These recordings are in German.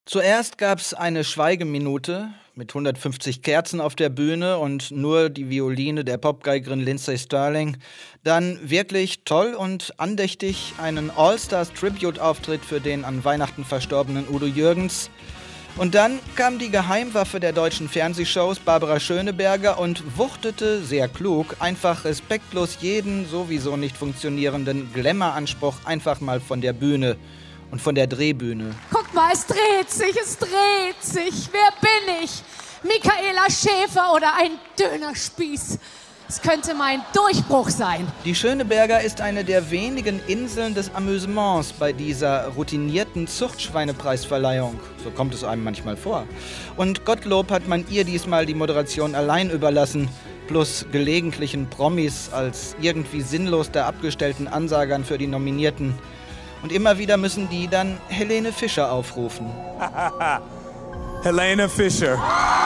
Zuerst gab's eine Schweigeminute mit 150 Kerzen auf der Bühne und nur die Violine der Popgeigerin Lindsey Stirling. Dann wirklich toll und andächtig einen All-Stars-Tribute-Auftritt für den an Weihnachten verstorbenen Udo Jürgens. Und dann kam die Geheimwaffe der deutschen Fernsehshows, Barbara Schöneberger, und wuchtete, sehr klug, einfach respektlos jeden sowieso nicht funktionierenden Glamour-Anspruch einfach mal von der Bühne und von der Drehbühne. Guck mal, es dreht sich. Wer bin ich? Michaela Schäfer oder ein Dönerspieß? Es könnte mein Durchbruch sein. Die Schöneberger ist eine der wenigen Inseln des Amüsements bei dieser routinierten Zuchtschweinepreisverleihung. So kommt es einem manchmal vor. Und Gottlob hat man ihr diesmal die Moderation allein überlassen, plus gelegentlichen Promis als irgendwie sinnlos da abgestellten Ansagern für die Nominierten. Und immer wieder müssen die dann Helene Fischer aufrufen. Helene Fischer.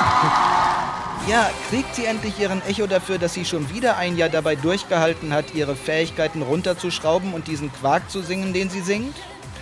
Ja, kriegt sie endlich ihren Echo dafür, dass sie schon wieder ein Jahr dabei durchgehalten hat, ihre Fähigkeiten runterzuschrauben und diesen Quark zu singen, den sie singt?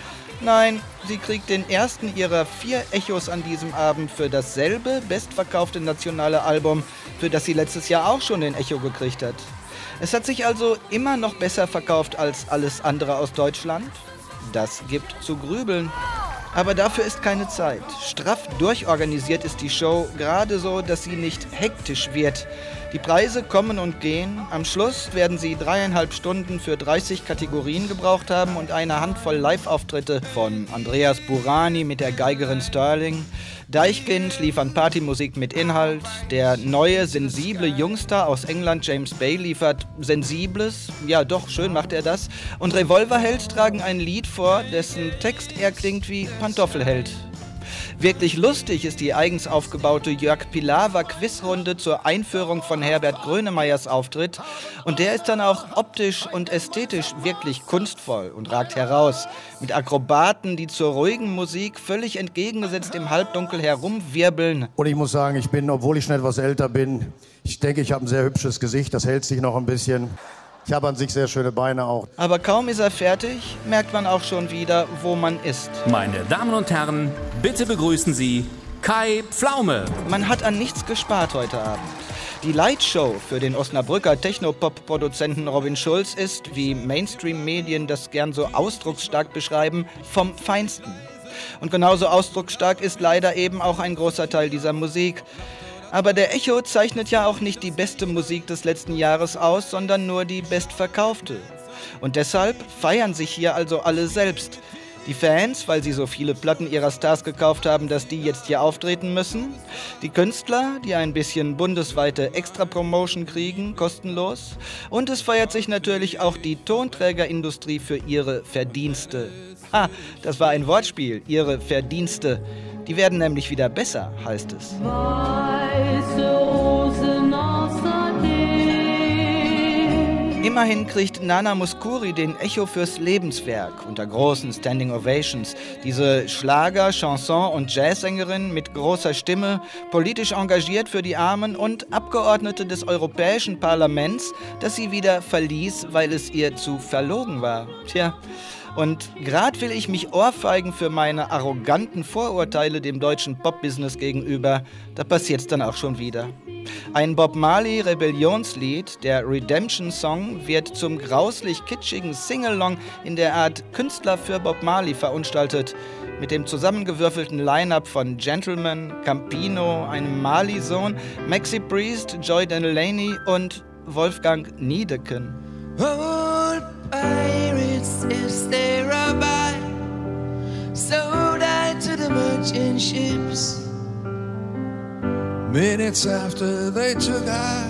Nein, sie kriegt den ersten ihrer 4 Echos an diesem Abend für dasselbe bestverkaufte nationale Album, für das sie letztes Jahr auch schon den Echo gekriegt hat. Es hat sich also immer noch besser verkauft als alles andere aus Deutschland. Das gibt zu grübeln. Aber dafür ist keine Zeit. Straff durchorganisiert ist die Show, gerade so, dass sie nicht hektisch wird. Die Preise kommen und gehen. Am Schluss werden sie 3,5 Stunden für 30 Kategorien gebraucht haben und eine Handvoll Live-Auftritte von Andreas Burani mit der Geigerin Stirling. Deichkind liefern Partymusik mit Inhalt. Der neue, sensible Jungstar aus England, James Bay, liefert Sensibles. Ja, doch, schön macht er das. Und Revolverheld tragen ein Lied vor, dessen Text eher klingt wie Pantoffelheld. Wirklich lustig ist die eigens aufgebaute Jörg Pilawa Quizrunde zur Einführung von Herbert Grönemeyers Auftritt. Und der ist dann auch optisch und ästhetisch wirklich kunstvoll und ragt heraus. Mit Akrobaten, die zur ruhigen Musik völlig entgegengesetzt im Halbdunkel herumwirbeln. Und ich muss sagen, obwohl ich schon etwas älter bin, ich denke, ich habe ein sehr hübsches Gesicht, das hält sich noch ein bisschen. Ich habe an sich sehr schöne Beine auch. Aber kaum ist er fertig, merkt man auch schon wieder, wo man ist. Meine Damen und Herren, bitte begrüßen Sie Kai Pflaume. Man hat an nichts gespart heute Abend. Die Lightshow für den Osnabrücker Technopop-Produzenten Robin Schulz ist, wie Mainstream-Medien das gern so ausdrucksstark beschreiben, vom Feinsten. Und genauso ausdrucksstark ist leider eben auch ein großer Teil dieser Musik. Aber der Echo zeichnet ja auch nicht die beste Musik des letzten Jahres aus, sondern nur die bestverkaufte. Und deshalb feiern sich hier also alle selbst. Die Fans, weil sie so viele Platten ihrer Stars gekauft haben, dass die jetzt hier auftreten müssen. Die Künstler, die ein bisschen bundesweite Extra-Promotion kriegen, kostenlos. Und es feiert sich natürlich auch die Tonträgerindustrie für ihre Verdienste. Das war ein Wortspiel, ihre Verdienste. Die werden nämlich wieder besser, heißt es. Immerhin kriegt Nana Mouskouri den Echo fürs Lebenswerk unter großen Standing Ovations. Diese Schlager-, Chanson- und Jazzsängerin mit großer Stimme, politisch engagiert für die Armen und Abgeordnete des Europäischen Parlaments, das sie wieder verließ, weil es ihr zu verlogen war. Tja. Und gerade will ich mich ohrfeigen für meine arroganten Vorurteile dem deutschen Popbusiness gegenüber. Da passiert's dann auch schon wieder. Ein Bob Marley Rebellionslied, der Redemption Song, wird zum grauslich kitschigen Singalong in der Art Künstler für Bob Marley verunstaltet. Mit dem zusammengewürfelten Line-Up von Gentleman, Campino, einem Marley-Sohn, Maxi Priest, Joy Delaney und Wolfgang Niedecken. Old pirates, is there a buy? Sold out to the merchant ships. Minutes after they took our